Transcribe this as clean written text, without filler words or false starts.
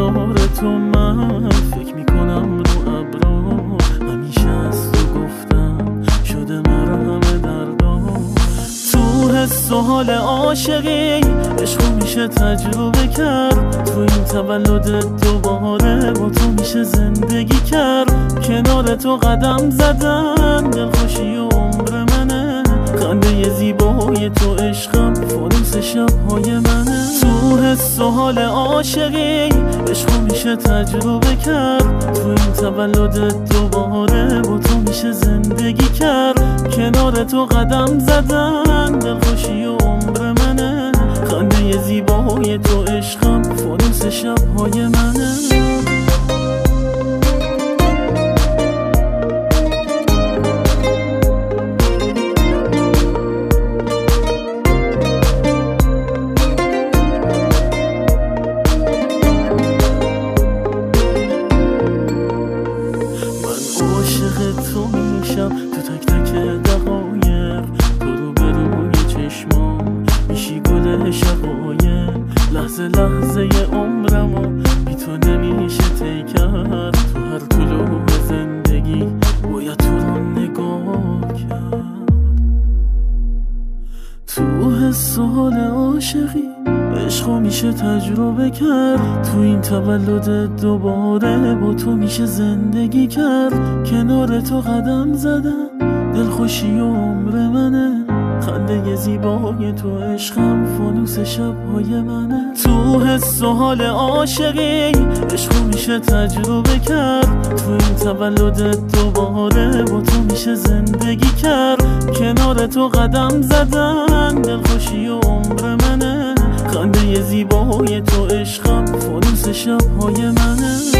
کنار تو من فکر میکنم رو ابرا، همیشه از تو گفتم شده مرهم دردام. تو حس و حال عاشقی عشقو میشه تجربه کرد، تو این تولد دوباره با تو میشه زندگی کرد. کنار تو قدم زدن دلخوشی و عمر منه، خنده زیبای تو عشقم فانوس شبهای منه. تو حس و حال عاشقی عشقو میشه تجربه کرد، تو این تولد دوباره با تو میشه زندگی کرد. کنار تو قدم زدن دلخوشی و عمر منه، خنده زیبای تو عشقم فانوس شبهای منه. تو میشم تو تک تک دقایق، تو رو به روی چشمام میشی گل شقایق. لحظه لحظه عمرمو بی تو نمیشه طی کرد، تو هر طلوع زندگی باید تو رو نگاه کرد. تو حس و حال عاشقی عشقو میشه تجربه کرد، تو این تولد دوباره با تو میشه زندگی کرد. کنار تو قدم زدن دلخوشی و عمر منه، خنده زیبای تو عشقم فانوس شبهای منه. تو حس و حال عاشقی عشقو میشه تجربه کرد، تو این تولد دوباره با تو میشه زندگی کرد. کنار تو قدم زدن دلخوشی و عمر منه، خنده زیبای تو عشقم فانوس شبهای منه.